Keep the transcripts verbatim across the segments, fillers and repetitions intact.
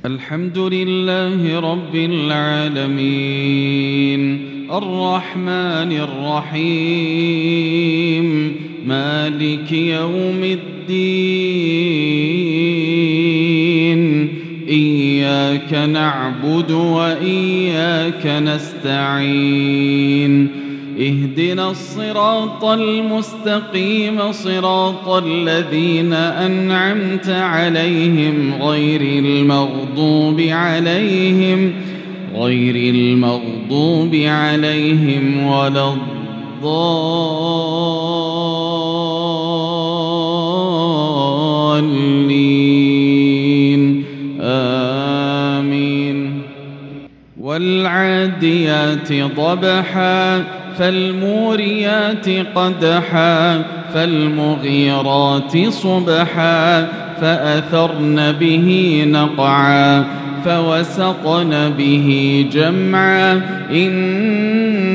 الحمد لله رب العالمين الرحمن الرحيم مالك يوم الدين إياك نعبد وإياك نستعين اهدنا الصراط المستقيم صراط الذين أنعمت عليهم غير المغضوب عليهم غير المغضوب عليهم ولا الضالين آمين. والعاديات ضبحا فالموريات قدحا فالمغيرات صبحا فأثرن به نقعا فوسطن به جمعا إن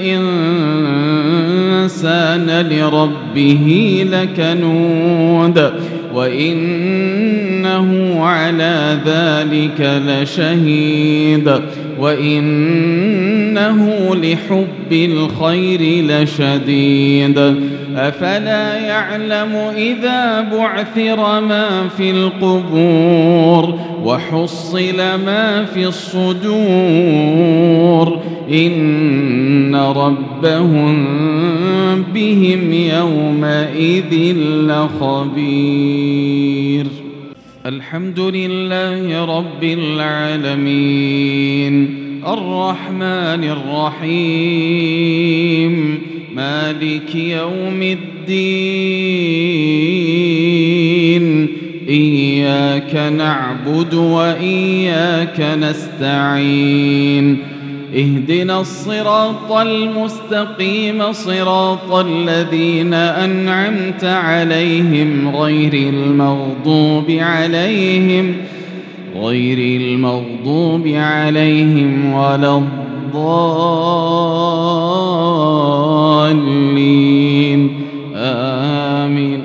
الإنسان لربه لكنود وإنه على ذلك لشهيد وإنه لحب الخير لشديد أفلا يعلم إذا بعثر ما في القبور وحصل ما في الصدور إن ربهم بهم يومئذ لخبير. الحمد لله رب العالمين الرحمن الرحيم مالك يوم الدين إياك نعبد وإياك نستعين اهدنا الصراط المستقيم صراط الذين أنعمت عليهم غير المغضوب عليهم غير المغضوب عليهم ولا الضالين آمين.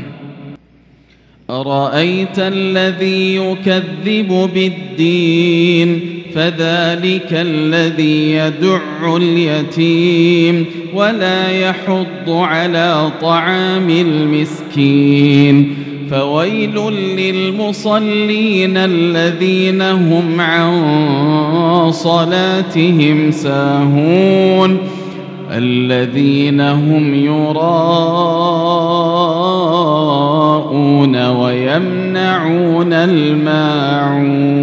أرأيت الذي يكذب بالدين فذلك الذي يدع اليتيم ولا يحض على طعام المسكين فويل للمصلين الذين هم عن صلاتهم ساهون الذين هم يراءون ويمنعون الماعون.